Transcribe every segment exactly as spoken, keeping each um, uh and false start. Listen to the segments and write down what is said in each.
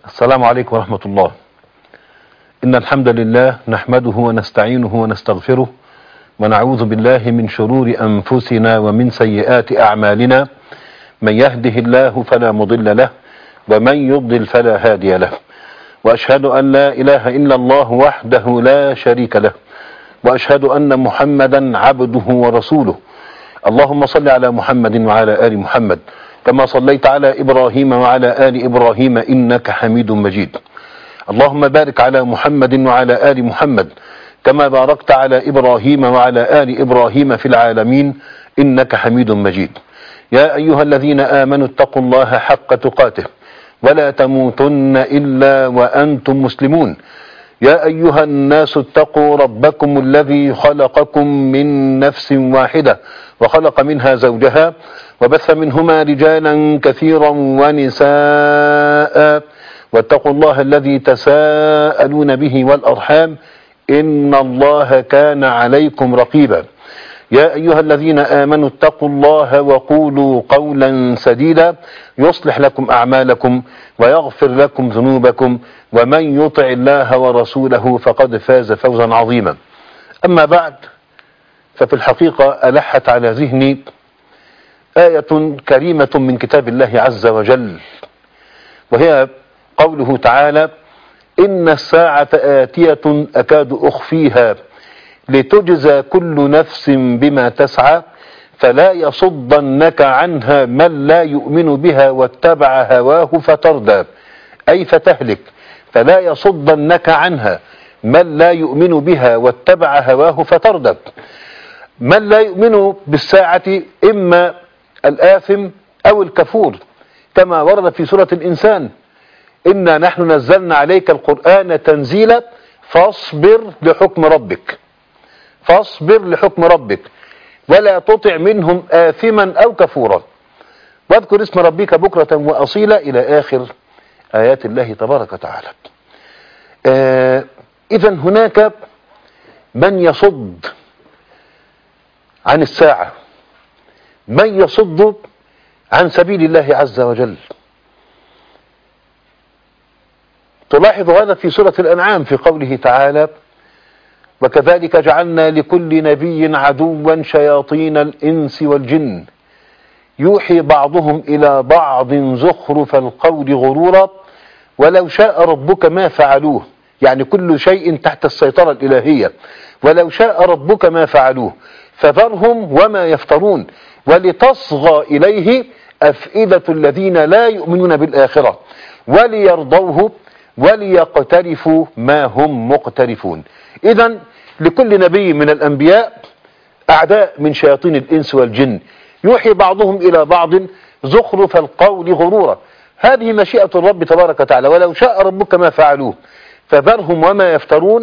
السلام عليكم ورحمة الله. إن الحمد لله نحمده ونستعينه ونستغفره ونعوذ بالله من شرور أنفسنا ومن سيئات أعمالنا. من يهده الله فلا مضل له ومن يضلل فلا هادي له، وأشهد أن لا إله إلا الله وحده لا شريك له، وأشهد أن محمدا عبده ورسوله. اللهم صل على محمد وعلى آل محمد كما صليت على إبراهيم وعلى آل إبراهيم إنك حميد مجيد. اللهم بارك على محمد وعلى آل محمد كما باركت على إبراهيم وعلى آل إبراهيم في العالمين إنك حميد مجيد. يا أيها الذين آمنوا اتقوا الله حق تقاته ولا تموتن إلا وأنتم مسلمون. يا أيها الناس اتقوا ربكم الذي خلقكم من نفس واحدة وخلق منها زوجها وبث منهما رجالا كثيرا ونساء، واتقوا الله الذي تساءلون به والأرحام إن الله كان عليكم رقيبا. يا أيها الذين آمنوا اتقوا الله وقولوا قولا سديدا يصلح لكم أعمالكم ويغفر لكم ذنوبكم، ومن يطع الله ورسوله فقد فاز فوزا عظيما. أما بعد، ففي الحقيقة ألحت على ذهني آية كريمة من كتاب الله عز وجل، وهي قوله تعالى: إن الساعة آتية أكاد أخفيها لتجزى كل نفس بما تسعى فلا يصدنك عنها من لا يؤمن بها واتبع هواه فتردى، أي فتهلك. فلا يصدنك عنها من لا يؤمن بها واتبع هواه فتردى. من لا يؤمن بالساعة إما الآثم أو الكفور، كما ورد في سورة الإنسان: إنا نحن نزلنا عليك القرآن تنزيلا فاصبر لحكم ربك فاصبر لحكم ربك ولا تطع منهم آثما أو كفورا واذكر اسم ربك بكرة وأصيلا إلى آخر آيات الله تبارك وتعالى. آه إذن هناك من يصد عن الساعة، من يصد عن سبيل الله عز وجل. تلاحظ هذا في سورة الأنعام في قوله تعالى: وكذلك جعلنا لكل نبي عدوا شياطين الإنس والجن يوحي بعضهم إلى بعض زخرف القول غرورا ولو شاء ربك ما فعلوه. يعني كل شيء تحت السيطرة الإلهية. ولو شاء ربك ما فعلوه فذرهم وما يفترون ولتصغى إليه أفئدة الذين لا يؤمنون بالآخرة وليرضوه وليقترفوا ما هم مقترفون. إذن لكل نبي من الأنبياء أعداء من شياطين الإنس والجن يوحي بعضهم إلى بعض زخرف القول غرورا. هذه مشيئة الرب تبارك وتعالى. ولو شاء ربك ما فعلوه فذرهم وما يفترون.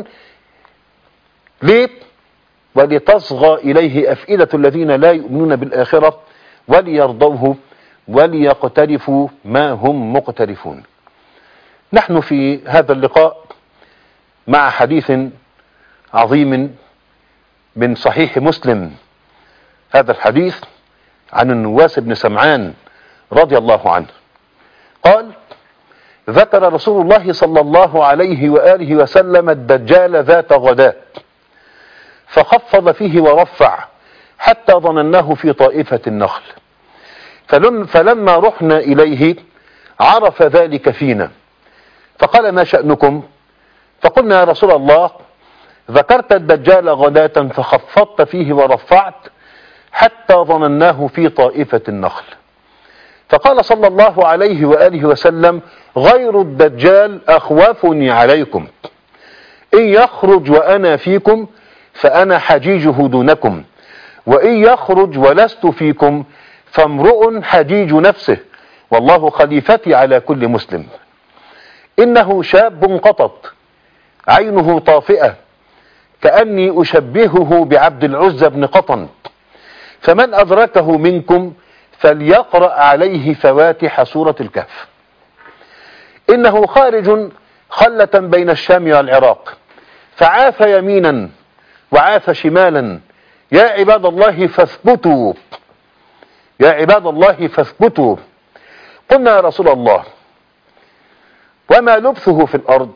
ليه؟ ولتصغى إليه أفئدة الذين لا يؤمنون بالآخرة وليرضوه وليقترفوا ما هم مقترفون. نحن في هذا اللقاء مع حديث عظيم من صحيح مسلم. هذا الحديث عن النواس بن سمعان رضي الله عنه قال: ذكر رسول الله صلى الله عليه وآله وسلم الدجال ذات غداة فخفض فيه ورفع حتى ظنناه في طائفة النخل، فلما رحنا إليه عرف ذلك فينا فقال: ما شأنكم؟ فقلنا: يا رسول الله، ذكرت الدجال غداة فخفضت فيه ورفعت حتى ظنناه في طائفة النخل. فقال صلى الله عليه وآله وسلم: غير الدجال أخوفني عليكم، إن يخرج وأنا فيكم فأنا حجيجه دونكم، وإن يخرج ولست فيكم فامرؤ حجيج نفسه، والله خليفتي على كل مسلم. إنه شاب قطط عينه طافئة كأني أشبهه بعبد العزى بن قطن، فمن أدركه منكم فليقرأ عليه فواتح سورة الكهف. إنه خارج خلة بين الشام والعراق فعاث يمينا وعاث شمالا. يا عباد الله فاثبتوا يا عباد الله فاثبتوا. قلنا: يا رسول الله، وما لبثه في الأرض؟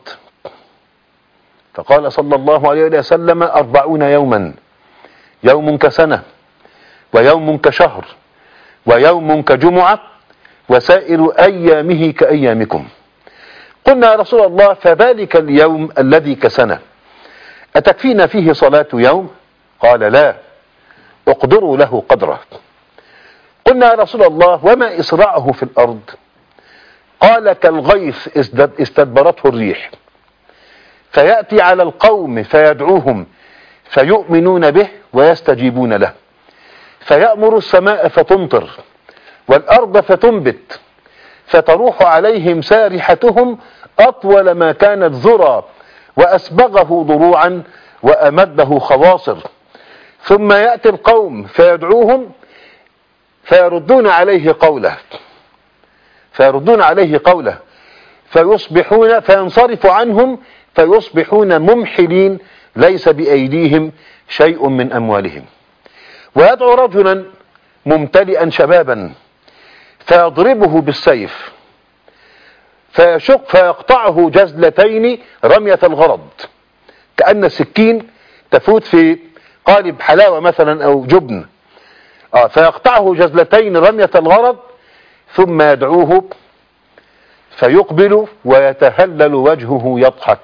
فقال صلى الله عليه وسلم أربعون يوما، يوم كسنة، ويوم كشهر، ويوم كجمعة، وسائر أيامه كأيامكم. قلنا يا رسول الله فذلك اليوم الذي كسنة أتكفينا فيه صلاة يوم؟ قال لا، اقدروا له قدره. قلنا يا رسول الله وما إسراعه في الأرض؟ قال كالغيث استدبرته الريح، فيأتي على القوم فيدعوهم فيؤمنون به ويستجيبون له، فيأمر السماء فتمطر والأرض فتنبت، فتروح عليهم سارحتهم أطول ما كانت ذرى، وأسبغه ضروعا وأمده خواصر، ثم يأتي القوم فيدعوهم فيردون عليه قوله فيردون عليه قوله فيصبحون فينصرف عنهم فيصبحون ممحلين ليس بأيديهم شيء من أموالهم. ويدعو رجلا ممتلئا شبابا فيضربه بالسيف فيشق فيقطعه جزلتين رمية الغرض، كأن السكين تفوت في قالب حلاوة مثلا أو جبن، آه فيقطعه جزلتين رمية الغرض، ثم يدعوه فيقبل ويتهلل وجهه يضحك.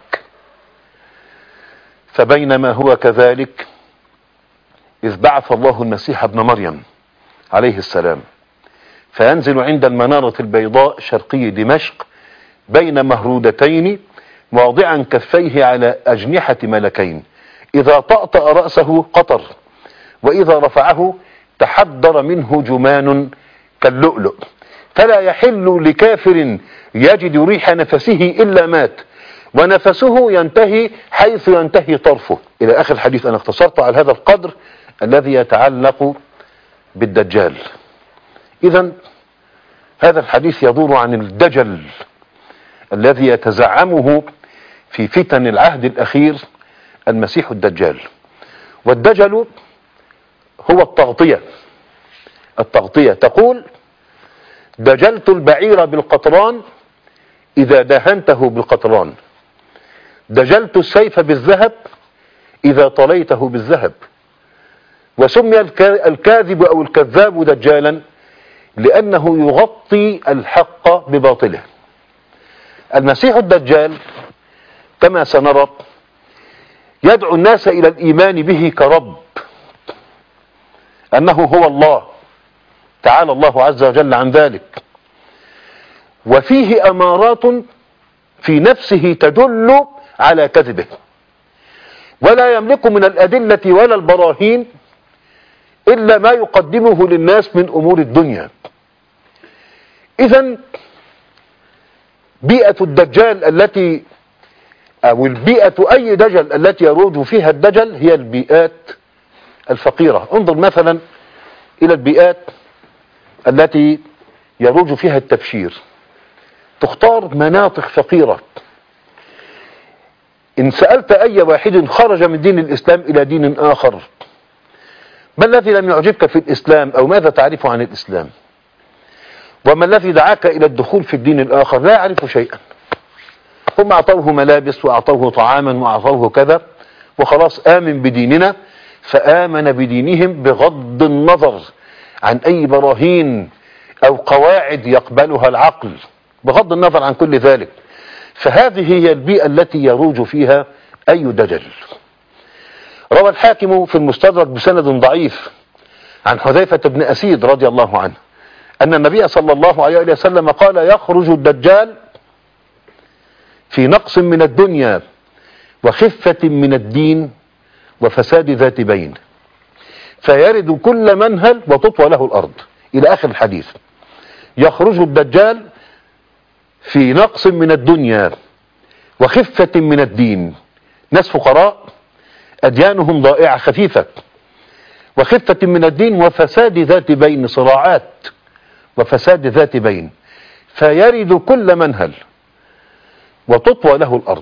فبينما هو كذلك إذ بعث الله المسيح ابن مريم عليه السلام، فينزل عند المنارة البيضاء شرقي دمشق بين مهرودتين واضعا كفيه على أجنحة ملكين، إذا طأطأ رأسه قطر، وإذا رفعه تحدر منه جمان كاللؤلؤ، فلا يحل لكافر يجد ريح نفسه إلا مات، ونفسه ينتهي حيث ينتهي طرفه. إلى آخر الحديث. أنا اختصرت على هذا القدر الذي يتعلق بالدجال. إذن هذا الحديث يدور عن الدجل الذي يتزعمه في فتن العهد الأخير المسيح الدجال. والدجل هو التغطية. التغطية تقول دجلت البعير بالقطران إذا دهنته بالقطران، دجلت السيف بالذهب إذا طليته بالذهب. وسمي الكاذب أو الكذاب دجالا لأنه يغطي الحق بباطله. المسيح الدجال كما سنرى يدعو الناس إلى الإيمان به كرب، أنه هو الله تعالى الله عز وجل عن ذلك، وفيه أمارات في نفسه تدل على كذبه، ولا يملك من الأدلة ولا البراهين إلا ما يقدمه للناس من أمور الدنيا. إذن بيئة الدجال التي أو البيئة أي دجل التي يروج فيها الدجل هي البيئات الفقيرة. انظر مثلا إلى البيئات التي يروج فيها التبشير، تختار مناطق فقيرة. إن سألت أي واحد خرج من دين الإسلام إلى دين آخر ما الذي لم يعجبك في الإسلام أو ماذا تعرف عن الإسلام، وما الذي دعاك إلى الدخول في الدين الآخر؟ لا يعرف شيئا. هم أعطوه ملابس وأعطوه طعاما وأعطوه كذا وخلاص آمن بديننا، فآمن بدينهم بغض النظر عن أي براهين أو قواعد يقبلها العقل، بغض النظر عن كل ذلك. فهذه هي البيئة التي يروج فيها أي دجل. روى الحاكم في المستدرك بسند ضعيف عن حذيفة بن أسيد رضي الله عنه أن النبي صلى الله عليه وسلم قال يخرج الدجال في نقص من الدنيا وخفة من الدين وفساد ذات بين، فيرد كل منهل وتطوى له الأرض، إلى آخر الحديث. يخرج الدجال في نقص من الدنيا وخفة من الدين، ناس فقراء أديانهم ضائعة خفيفة، وخفة من الدين وفساد ذات بين، صراعات وفساد ذات بين، فيرد كل منهل وتطوى له الأرض.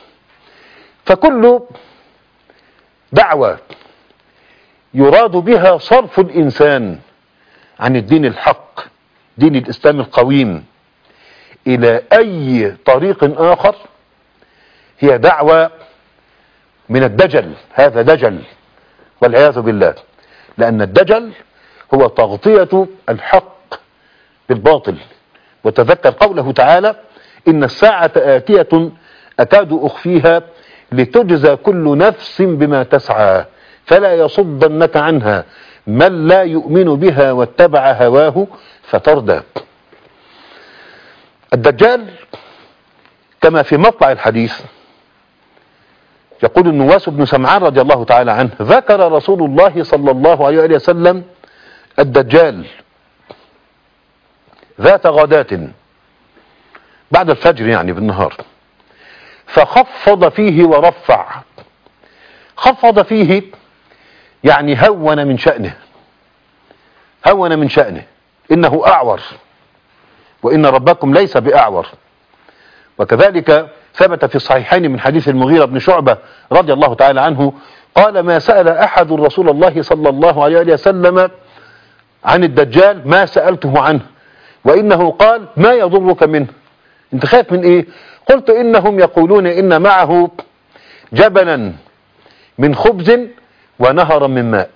فكل دعوة يراد بها صرف الإنسان عن الدين الحق، دين الإسلام القويم، إلى أي طريق آخر هي دعوة من الدجل. هذا دجل والعياذ بالله، لأن الدجل هو تغطية الحق بالباطل. وتذكر قوله تعالى: إن الساعة آتية أكاد أخفيها لتجزى كل نفس بما تسعى فلا يصدنك عنها من لا يؤمن بها واتبع هواه فتردى. الدجال كما في مطلع الحديث يقول النواس بن سمعان رضي الله تعالى عنه: ذكر رسول الله صلى الله عليه وسلم الدجال ذات غداة بعد الفجر، يعني بالنهار، فخفض فيه ورفع. خفض فيه يعني هون من شأنه، هون من شأنه، إنه أعور وإن ربكم ليس بأعور. وكذلك ثبت في الصحيحين من حديث المغيرة بن شعبة رضي الله تعالى عنه قال: ما سأل أحد رسول الله صلى الله عليه وسلم عن الدجال ما سألته عنه، وإنه قال: ما يضرك منه؟ انت خايف من ايه؟ قلت: إنهم يقولون إن معه جبلا من خبز ونهرا من ماء.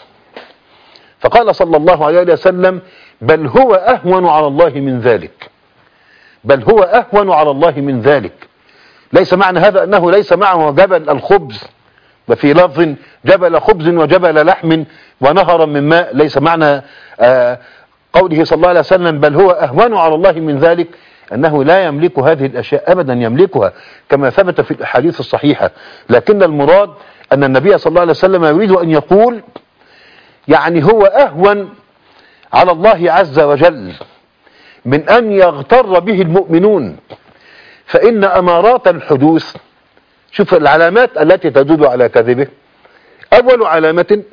فقال صلى الله عليه وسلم: بل هو أهون على الله من ذلك، بل هو أهون على الله من ذلك. ليس معنى هذا أنه ليس معه جبل الخبز، وفي لفظ جبل خبز وجبل لحم ونهرا من ماء، ليس معنى آه قوله صلى الله عليه وسلم بل هو أهون على الله من ذلك أنه لا يملك هذه الأشياء، أبدا يملكها كما ثبت في الأحاديث الصحيحة. لكن المراد أن النبي صلى الله عليه وسلم يريد أن يقول يعني هو أهون على الله عز وجل من أن يغتر به المؤمنون. فإن أمارات الحدوث، شوف العلامات التي تدل على كذبه. أول علامة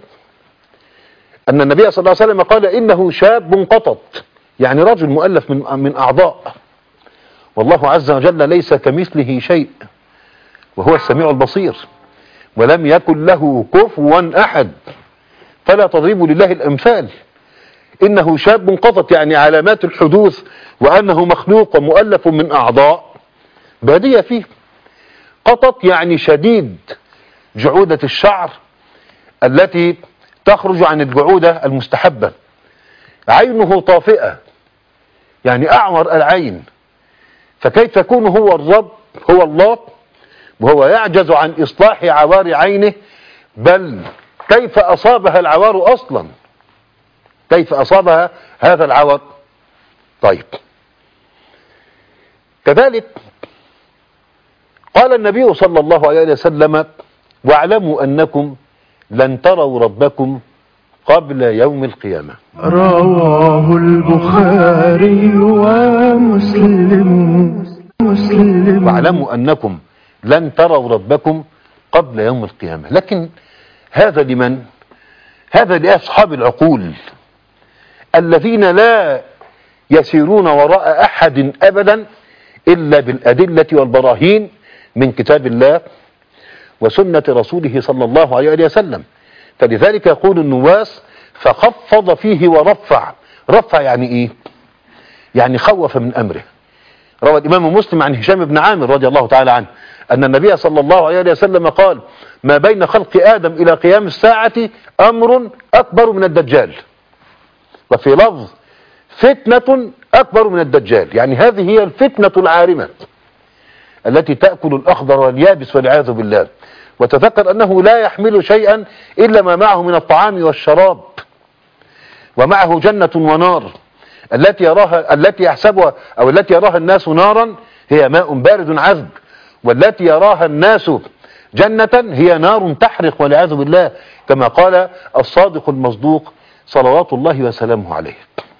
أن النبي صلى الله عليه وسلم قال: إنه شاب قطط، يعني رجل مؤلف من من أعضاء، والله عز وجل ليس كمثله شيء وهو السميع البصير، ولم يكن له كفوا أحد، فلا تضربوا لله الأمثال. إنه شاب قطط يعني علامات الحدوث وأنه مخلوق ومؤلف من أعضاء بادية فيه. قطط يعني شديد جعودة الشعر التي تخرج عن الجعودة المستحبة. عينه طافئة يعني أعور العين، فكيف يكون هو الرب هو الله وهو يعجز عن إصلاح عوار عينه؟ بل كيف أصابها العوار أصلا؟ كيف أصابها هذا العور؟ طيب، كذلك قال النبي صلى الله عليه وسلم: واعلموا أنكم لن تروا ربكم قبل يوم القيامة. رواه البخاري ومسلم. مسلم. واعلموا أنكم لن تروا ربكم قبل يوم القيامة. لكن هذا لمن؟ هذا لأصحاب العقول الذين لا يسيرون وراء أحد أبدا إلا بالأدلة والبراهين من كتاب الله وسنة رسوله صلى الله عليه وسلم. فلذلك يقول النواس: فخفض فيه ورفع. رفع يعني إيه؟ يعني خوف من أمره. روى الإمام مسلم عن هشام بن عامر رضي الله تعالى عنه أن النبي صلى الله عليه وسلم قال: ما بين خلق آدم إلى قيام الساعة أمر أكبر من الدجال. وفي لفظ: فتنة أكبر من الدجال، يعني هذه هي الفتنة العارمة التي تأكل الأخضر واليابس والعياذ بالله. وتذكر أنه لا يحمل شيئا إلا ما معه من الطعام والشراب، ومعه جنة ونار. التي يراها التي يحسبها أو التي يراها الناس نارا هي ماء بارد عذب، والتي يراها الناس جنة هي نار تحرق والعياذ بالله، كما قال الصادق المصدوق صلوات الله وسلامه عليه.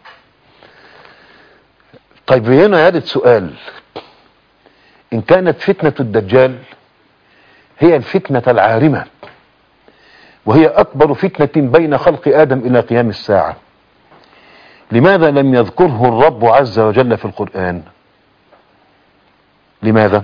طيب هنا يرد سؤال: إن كانت فتنة الدجال هي الفتنة العارمة وهي أكبر فتنة بين خلق آدم إلى قيام الساعة، لماذا لم يذكره الرب عز وجل في القرآن؟ لماذا؟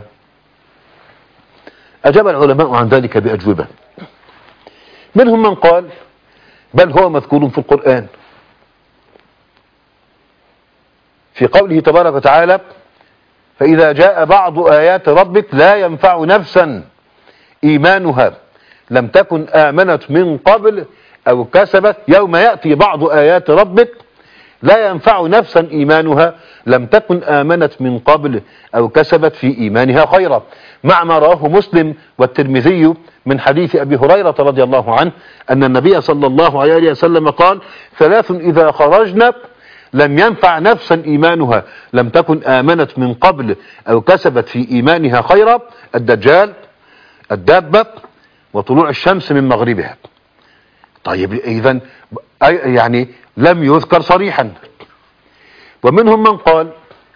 أجاب العلماء عن ذلك بأجوبة. منهم من قال: بل هو مذكور في القرآن في قوله تبارك وتعالى: فإذا جاء بعض آيات ربك لا ينفع نفسا إيمانها لم تكن آمنت من قبل أو كسبت. يوم يأتي بعض آيات ربك لا ينفع نفسا إيمانها لم تكن آمنت من قبل أو كسبت في إيمانها خيرا، مع ما رواه مسلم والترمذي من حديث أبي هريرة رضي الله عنه أن النبي صلى الله عليه وسلم قال: ثلاث إذا خرجنا لم ينفع نفسا إيمانها لم تكن آمنت من قبل أو كسبت في إيمانها خيرا: الدجال، الدابة، وطلوع الشمس من مغربها. طيب إذن يعني لم يذكر صريحا. ومنهم من قال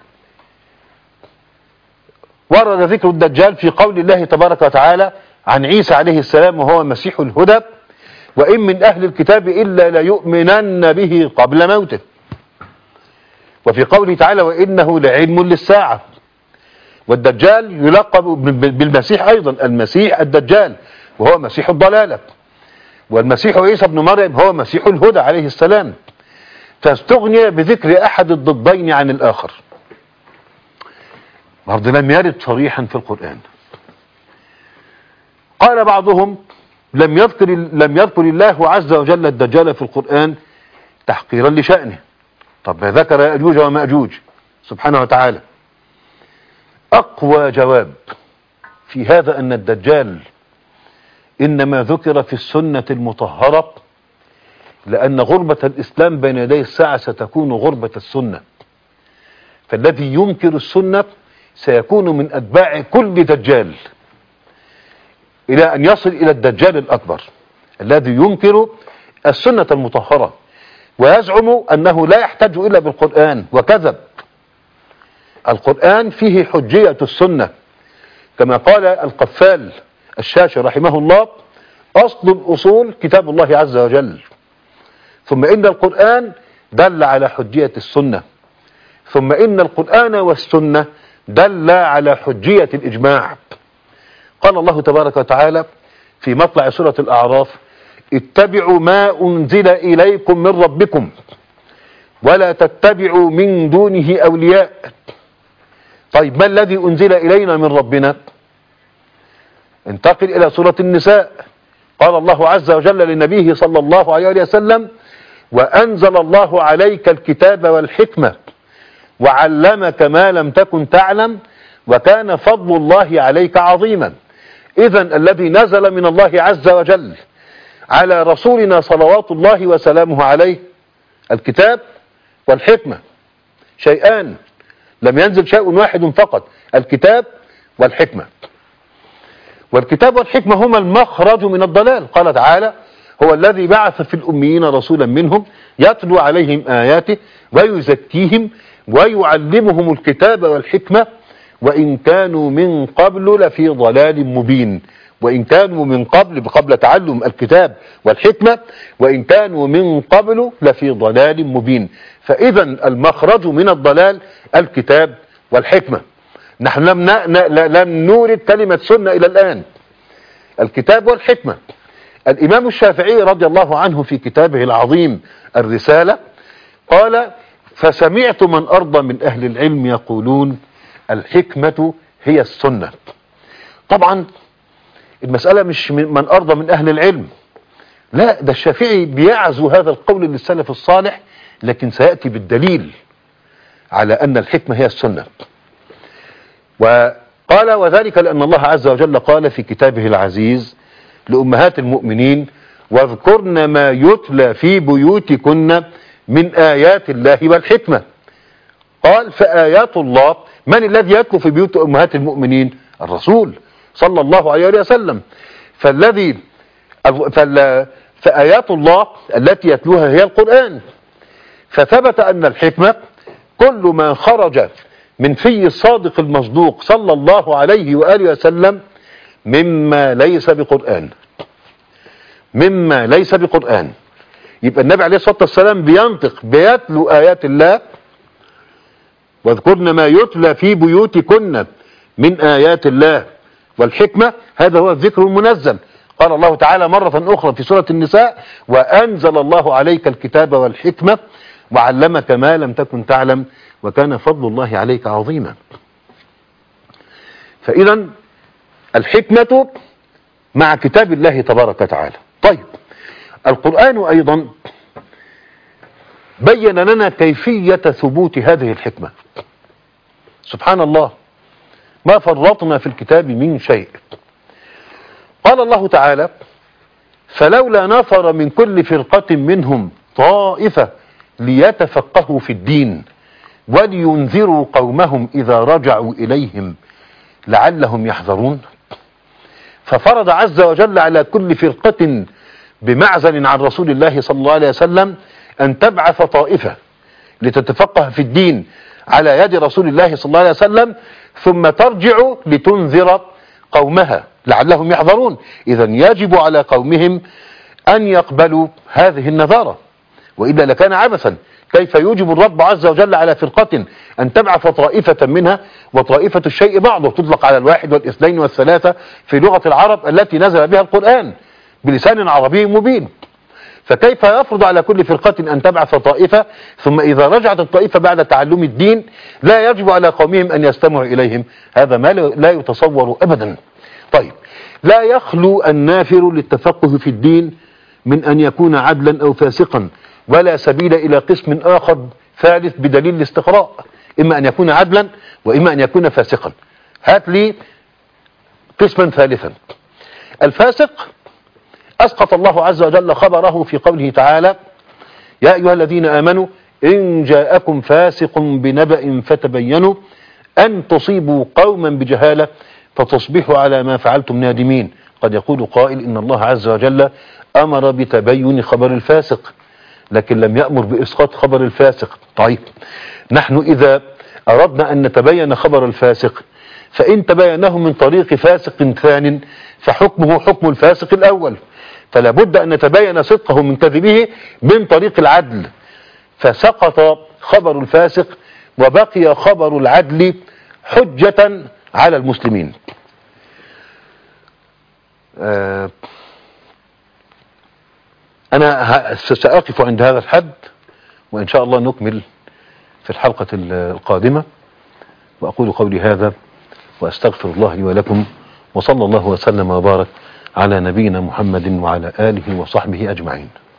ورد ذكر الدجال في قول الله تبارك وتعالى عن عيسى عليه السلام وهو مسيح الهدى: وإن من أهل الكتاب إلا ليؤمنن به قبل موته. وفي قوله تعالى: وإنه لعلم للساعة. والدجال يلقب بالمسيح أيضا، المسيح الدجال وهو مسيح الضلالة، والمسيح عيسى بن مريم هو مسيح الهدى عليه السلام، فاستغني بذكر أحد الضدين عن الآخر. برضه لم يرد صريحا في القرآن. قال بعضهم لم يذكر لم يذكر الله عز وجل الدجال في القرآن تحقيرا لشأنه. طب ذكر يأجوج ومأجوج سبحانه وتعالى. أقوى جواب في هذا أن الدجال إنما ذكر في السنة المطهرة، لأن غربة الإسلام بين يدي الساعة ستكون غربة السنة، فالذي ينكر السنة سيكون من أتباع كل دجال إلى أن يصل إلى الدجال الأكبر الذي ينكر السنة المطهرة ويزعم أنه لا يحتاج إلا بالقرآن، وكذب. القرآن فيه حجية السنة، كما قال القفال الشاشي رحمه الله: أصل الأصول كتاب الله عز وجل، ثم إن القرآن دل على حجية السنة، ثم إن القرآن والسنة دل على حجية الإجماع. قال الله تبارك وتعالى في مطلع سورة الأعراف: اتبعوا ما أنزل إليكم من ربكم ولا تتبعوا من دونه أولياء. طيب ما الذي أنزل إلينا من ربنا؟ انتقل إلى سورة النساء. قال الله عز وجل لنبيه صلى الله عليه وسلم: وأنزل الله عليك الكتاب والحكمة وعلمك ما لم تكن تعلم وكان فضل الله عليك عظيما. إذن الذي نزل من الله عز وجل على رسولنا صلوات الله وسلامه عليه الكتاب والحكمة، شيئان، لم ينزل شيء واحد فقط، الكتاب والحكمة. والكتاب والحكمة هما المخرج من الضلال. قال تعالى: هو الذي بعث في الأميين رسولا منهم يتلو عليهم آياته ويزكيهم ويعلمهم الكتاب والحكمة وإن كانوا من قبل لفي ضلال مبين. وإن كانوا من قبل قبل تعلم الكتاب والحكمة وإن كانوا من قبل لفي ضلال مبين. فإذا المخرج من الضلال الكتاب والحكمة. نحن لم لم نورد كلمة سنة إلى الآن. الكتاب والحكمة. الإمام الشافعي رضي الله عنه في كتابه العظيم الرسالة قال: فسمعت من أرضى من أهل العلم يقولون الحكمة هي السنة. طبعا المسألة مش من أرضى من أهل العلم، لا، ده الشافعي بيعزو هذا القول للسلف الصالح، لكن سيأتي بالدليل على أن الحكمة هي السنة. وقال: وذلك لأن الله عز وجل قال في كتابه العزيز لأمهات المؤمنين: واذكرن ما يتلى في بيوتكن من آيات الله والحكمة. قال: فآيات الله، من الذي يتلو في بيوت أمهات المؤمنين؟ الرسول صلى الله عليه وسلم. فالذي فآيات الله التي يتلوها هي القرآن. فثبت أن الحكمة كل ما خرج من في الصادق المصدوق صلى الله عليه وآله وسلم مما ليس بقرآن، مما ليس بقرآن. يبقى النبي عليه الصلاة والسلام بينطق بيتلو آيات الله: واذكرن ما يتلى في بيوتكن من آيات الله والحكمة. هذا هو الذكر المنزل. قال الله تعالى مرة أخرى في سورة النساء: وأنزل الله عليك الكتاب والحكمة وعلمك ما لم تكن تعلم وكان فضل الله عليك عظيما. فإذا الحكمة مع كتاب الله تبارك وتعالى. طيب، القرآن أيضا بين لنا كيفية ثبوت هذه الحكمة. سبحان الله، ما فرطنا في الكتاب من شيء. قال الله تعالى: فلولا نفر من كل فرقة منهم طائفة ليتفقهوا في الدين ولينذروا قومهم إذا رجعوا إليهم لعلهم يحذرون. ففرض عز وجل على كل فرقة بمعزل عن رسول الله صلى الله عليه وسلم أن تبعث طائفة لتتفقه في الدين على يد رسول الله صلى الله عليه وسلم، ثم ترجع لتنذر قومها لعلهم يحذرون. إذا يجب على قومهم أن يقبلوا هذه النذارة، وإلا لكان عبثا. كيف يوجب الرب عز وجل على فرقة أن تبعث طائفة منها، وطائفة الشيء بعضه تطلق على الواحد والاثنين والثلاثة في لغة العرب التي نزل بها القرآن بلسان عربي مبين. فكيف يفرض على كل فرقة أن تبعث طائفة، ثم إذا رجعت الطائفة بعد تعلم الدين لا يجب على قومهم أن يستمعوا إليهم؟ هذا ما لا يتصور أبدا. طيب، لا يخلو النافر للتفقه في الدين من أن يكون عدلا أو فاسقا، ولا سبيل إلى قسم آخر ثالث بدليل الاستقراء، إما أن يكون عدلا وإما أن يكون فاسقا. هات لي قسما ثالثا. الفاسق أسقط الله عز وجل خبره في قوله تعالى: يا أيها الذين آمنوا إن جاءكم فاسق بنبأ فتبينوا أن تصيبوا قوما بجهالة فتصبحوا على ما فعلتم نادمين. قد يقول قائل إن الله عز وجل أمر بتبين خبر الفاسق، لكن لم يأمر بإسقاط خبر الفاسق. طيب، نحن إذا أردنا أن نتبين خبر الفاسق، فإن تبينه من طريق فاسق ثان فحكمه حكم الفاسق الأول، فلا بد أن نتبين صدقه من كذبه من طريق العدل. فسقط خبر الفاسق وبقي خبر العدل حجة على المسلمين. آه أنا سأقف عند هذا الحد، وإن شاء الله نكمل في الحلقة القادمة. وأقول قولي هذا وأستغفر الله لي ولكم، وصلى الله وسلم وبارك على نبينا محمد وعلى آله وصحبه أجمعين.